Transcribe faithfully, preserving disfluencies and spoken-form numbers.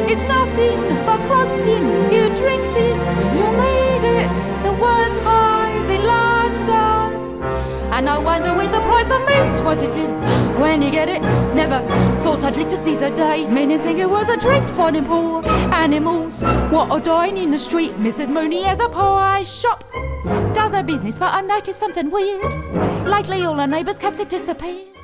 It's nothing but crusting. You drink this, you made it. The worst pies in London. And I wonder with the price of meat what it is when you get it. Never thought I'd live to see the day. Many think it was a treat for them poor animals what are dying in the street. Missus Mooney has a pie shop, does her business, but I noticed something weird. Lately all her neighbours' cats had disappeared.